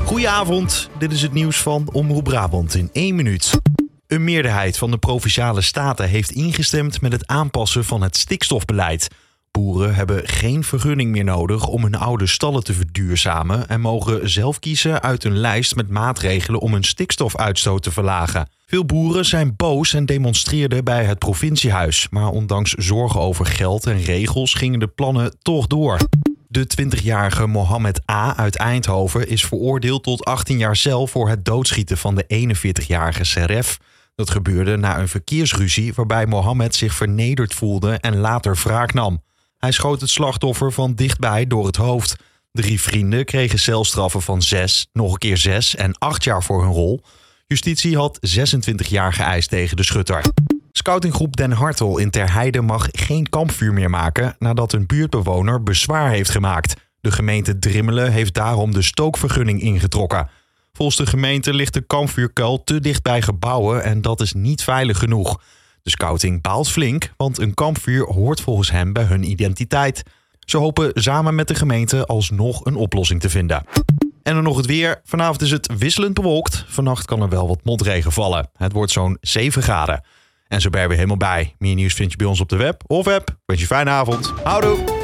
Goedenavond, dit is het nieuws van Omroep Brabant in 1 minuut. Een meerderheid van de Provinciale Staten heeft ingestemd met het aanpassen van het stikstofbeleid. Boeren hebben geen vergunning meer nodig om hun oude stallen te verduurzamen en mogen zelf kiezen uit een lijst met maatregelen om hun stikstofuitstoot te verlagen. Veel boeren zijn boos en demonstreerden bij het provinciehuis, maar ondanks zorgen over geld en regels gingen de plannen toch door. De 20-jarige Mohammed A. uit Eindhoven is veroordeeld tot 18 jaar cel voor het doodschieten van de 41-jarige Seref. Dat gebeurde na een verkeersruzie waarbij Mohammed zich vernederd voelde en later wraak nam. Hij schoot het slachtoffer van dichtbij door het hoofd. 3 vrienden kregen celstraffen van 6, nog een keer 6 en 8 jaar voor hun rol. Justitie had 26 jaar geëist tegen de schutter. Scoutinggroep Den Hartel in Terheide mag geen kampvuur meer maken nadat een buurtbewoner bezwaar heeft gemaakt. De gemeente Drimmelen heeft daarom de stookvergunning ingetrokken. Volgens de gemeente ligt de kampvuurkuil te dicht bij gebouwen en dat is niet veilig genoeg. De scouting baalt flink, want een kampvuur hoort volgens hem bij hun identiteit. Ze hopen samen met de gemeente alsnog een oplossing te vinden. En dan nog het weer. Vanavond is het wisselend bewolkt. Vannacht kan er wel wat motregen vallen. Het wordt zo'n 7 graden. En zo ben je weer helemaal bij. Meer nieuws vind je bij ons op de web of app. Wens je een fijne avond. Houdoe!